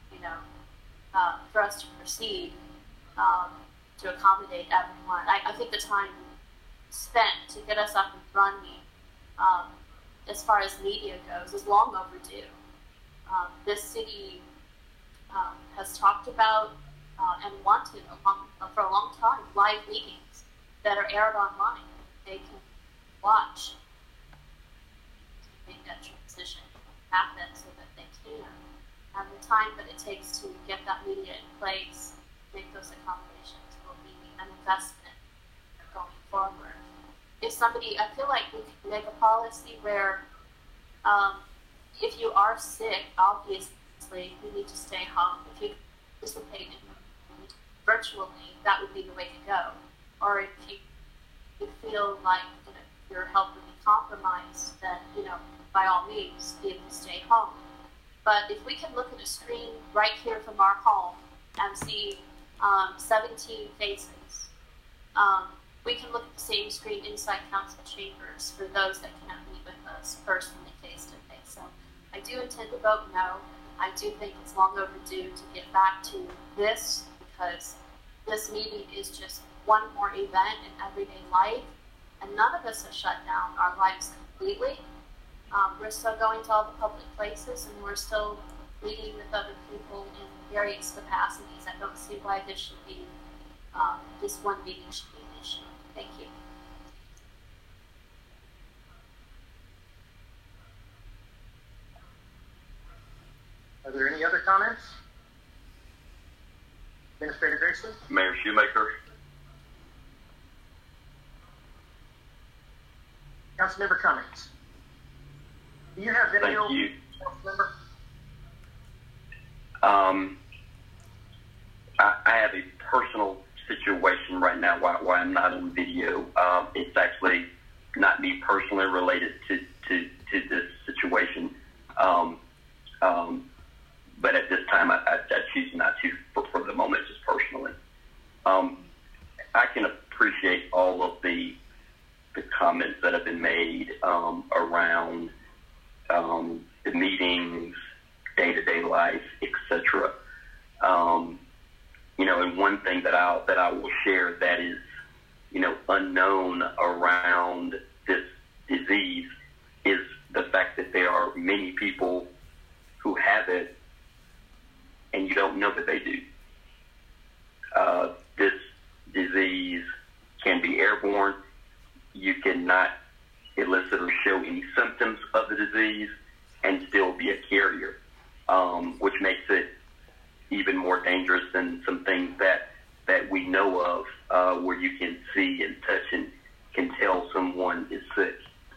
Speaker 11: for us to proceed, to accommodate everyone. I think the time spent to get us up and running, as far as media goes, is long overdue. This city has talked about and wanted for a long time live meetings that are aired online. They can watch to make that transition happen so that they can. And the time that it takes to get that media in place, make those accommodations, will be an investment going forward. I feel like we could make a policy where if you are sick, obviously you need to stay home. If you participate virtually, that would be the way to go. Or if you feel like your health would be compromised, then by all means be able to stay home. But if we can look at a screen right here from our home and see 17 faces, we can look at the same screen inside council chambers for those that cannot meet with us personally face-to-face. So I do intend to vote no. I do think it's long overdue to get back to this, because this meeting is just one more event in everyday life, and none of us have shut down our lives completely. We're still going to all the public places, and we're still meeting with other people in various capacities. I don't see why this should be, this one meeting should be an issue. Thank you.
Speaker 1: Are there any other comments? Administrator Grayson?
Speaker 13: Mayor Shoemaker?
Speaker 1: Councilmember Cummings? Do you have video?
Speaker 13: Thank you.
Speaker 1: Councilmember?
Speaker 13: I have a personal situation right now why I'm not on video. It's actually not me personally related to this situation. But at this time, I choose not to for the moment, just personally. I can appreciate all of the comments that have been made around the meetings, day-to-day life, etc. And one thing that I will share that is, unknown around this disease is the fact that there are many people who have it and you don't know that they do. This disease can be airborne. You cannot elicit or show any symptoms of the disease and still be a carrier, which makes it even more dangerous than some things that we know of, where you can see and touch and can tell someone is sick.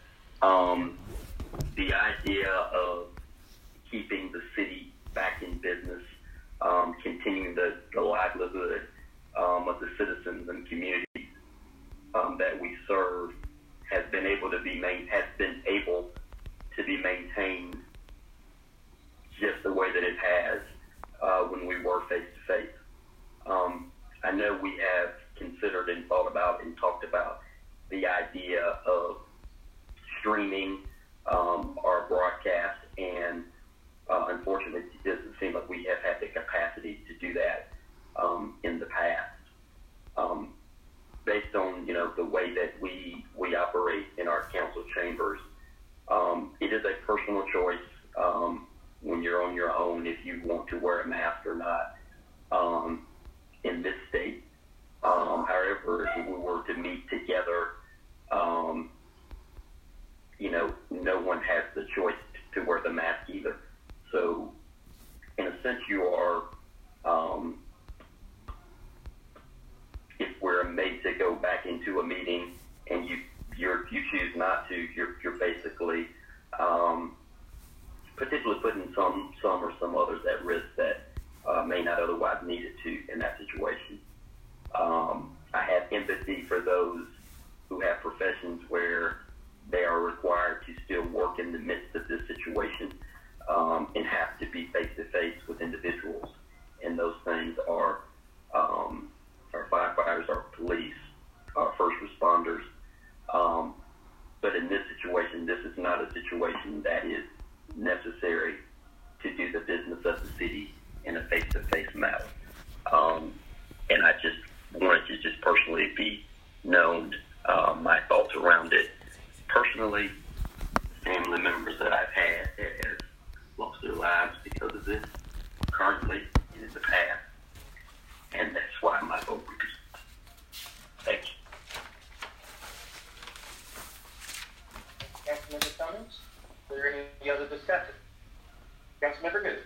Speaker 13: The idea of keeping the city back in business, continuing the livelihood of the citizens and communities that we serve has been able to be maintained just the way that it has when we were face to face. I know we have considered and thought about and talked about the idea of streaming our broadcast, and unfortunately, it doesn't seem like we have had the capacity to do that in the past. Based on the way that we operate in our council chambers, it is a personal choice when you're on your own if you want to wear a mask or not in this state. However, if we were to meet together, no one has the choice to wear the mask either. So, in a sense, you are, if we're made to go back into a meeting and you choose not to, you're basically particularly putting some or some others at risk that may not otherwise need it to in that situation. I have empathy for those who have professions where they are required to still work in the midst of this situation and have to be face-to-face with individuals. And those things are our firefighters, our police, our first responders. But in this situation, this is not a situation that is necessary to do the business of the city in a face-to-face matter. And I just wanted to just personally be known my thoughts around it. Personally, family members that I've had that have lost their lives because of this currently and in the past. And that's why my vote would be. Thank you.
Speaker 1: Councilmember Cummings? Is there any other discussion? Councilmember Good.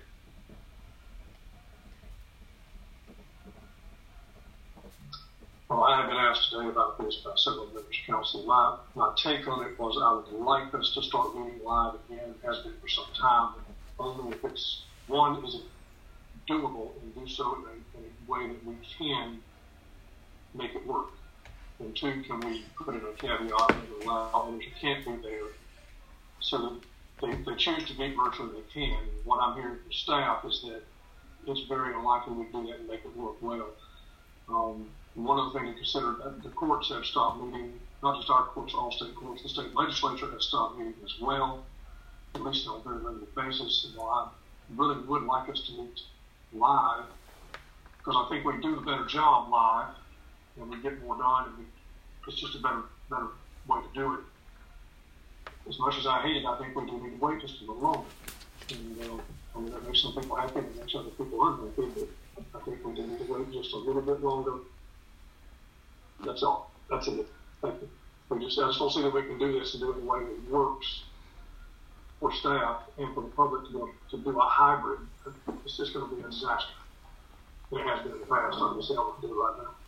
Speaker 10: Well, I have been asked today about this by several members of council. My take on it was I would like us to start meeting live again. It has been for some time, but only if it's, one, is it doable and do so in a way that we can make it work. And two, can we put in a caveat that allow others who can't be there so that if they choose to meet virtually, they can. And what I'm hearing from staff is that it's very unlikely we do that and make it work well. One of the things to consider, that the courts have stopped meeting, not just our courts, all state courts, the state legislature has stopped meeting as well, at least on a very limited basis. And while I really would like us to meet live, because I think we do a better job live and we get more done, and it's just a better way to do it. As much as I hate it, I think we do need to wait just a little longer. And that makes some people happy and makes other people unhappy, but I think we do need to wait just a little bit longer. That's all. That's it. Thank you. I just don't see that we can do this and do it in a way that works for staff and for the public to do a hybrid. It's just going to be a disaster. It has been in the past. I'm just saying what to do right now.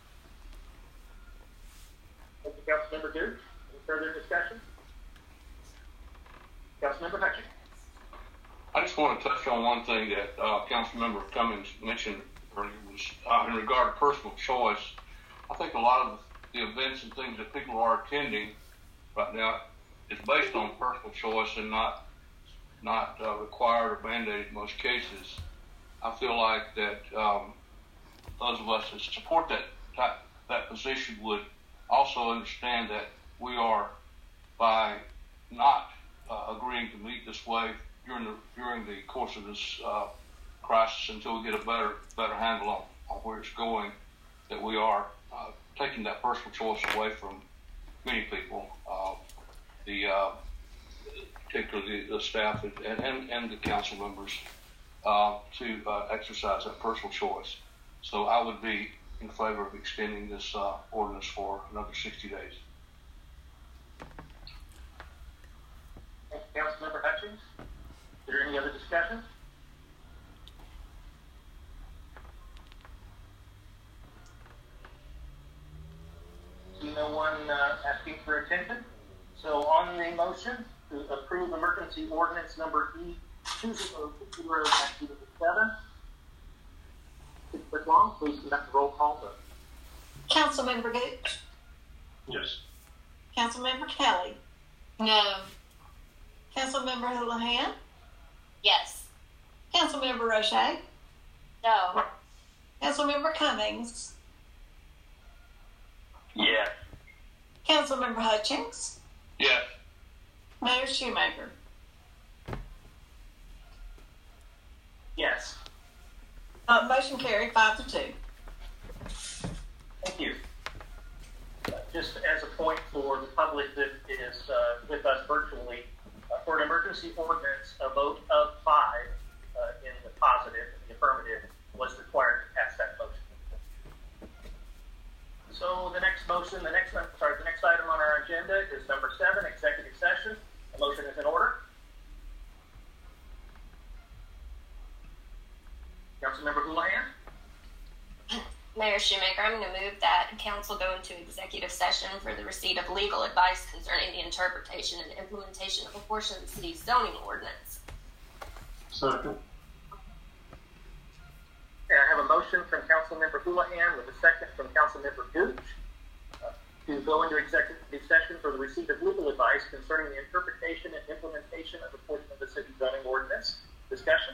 Speaker 1: Thank you, Councilmember Duke. Any further discussion? Councilmember Hutchins.
Speaker 8: I just want to touch on one thing that Councilmember Cummings mentioned earlier, was in regard to personal choice. I think a lot of the events and things that people are attending right now is based on personal choice and not required or mandated in most cases. I feel like that those of us that support that position would also understand that we are, by not agreeing to meet this way during the course of this crisis until we get a better handle on where it's going. That we are taking that personal choice away from many people, particularly the staff and the council members, to exercise that personal choice. So I would be in favor of extending this ordinance for another 60 days.
Speaker 1: Thank you, Councilmember Hutchins. Is there any other discussion? See no one asking for attention. So on the motion to approve emergency ordinance number E2020-7, Quick Long, please conduct the roll call vote.
Speaker 2: Councilmember Gooch.
Speaker 10: Yes.
Speaker 2: Councilmember Kelly.
Speaker 3: No.
Speaker 2: Councilmember Houlihan.
Speaker 3: Yes.
Speaker 2: Councilmember Roche.
Speaker 3: No.
Speaker 2: Councilmember Cummings.
Speaker 13: Yes.
Speaker 2: Councilmember Hutchins.
Speaker 8: Yes.
Speaker 2: Mayor Shoemaker.
Speaker 1: Yes.
Speaker 2: Motion carried 5-2.
Speaker 1: Thank you. Just as a point for the public that is with us virtually, for an emergency ordinance, a vote of 5 in the positive, the affirmative, was required to pass that motion. So the next item on our agenda is number 7, executive session. A motion is in order. Councilmember Houlihan.
Speaker 3: Mayor Shoemaker, I'm going to move that council go into executive session for the receipt of legal advice concerning the interpretation and implementation of a portion of the city's zoning ordinance.
Speaker 10: Second.
Speaker 1: Okay, I have a motion from Councilmember Houlihan with a second from Councilmember Gooch to go into executive session for the receipt of legal advice concerning the interpretation and implementation of a portion of the city's zoning ordinance. Discussion?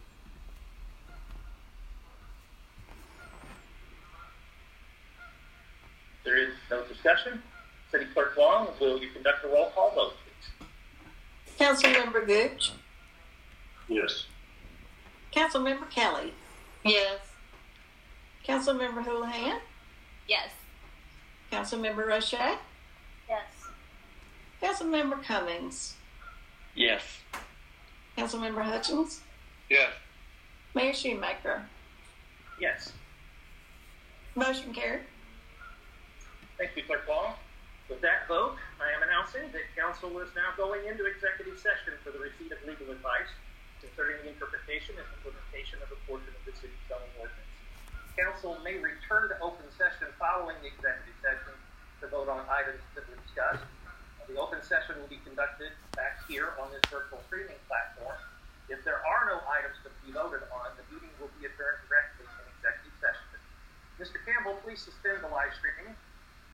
Speaker 1: There is no discussion. City Clerk Long, will you conduct a roll call vote, please?
Speaker 2: Councilmember Gooch.
Speaker 10: Yes.
Speaker 2: Councilmember Kelly.
Speaker 3: Yes.
Speaker 2: Councilmember Houlihan.
Speaker 3: Yes.
Speaker 2: Councilmember Roche.
Speaker 11: Yes.
Speaker 2: Councilmember Cummings.
Speaker 13: Yes.
Speaker 2: Councilmember Hutchins.
Speaker 8: Yes.
Speaker 2: Mayor Shoemaker.
Speaker 1: Yes.
Speaker 2: Motion carried.
Speaker 1: Thank you, Clerk Long. With that vote, I am announcing that Council is now going into executive session for the receipt of legal advice concerning the interpretation and implementation of a portion of the city's zoning ordinance. Council may return to open session following the executive session to vote on items that were discussed. The open session will be conducted back here on this virtual streaming platform. If there are no items to be voted on, the meeting will be adjourned directly in executive session. Mr. Campbell, please suspend the live streaming.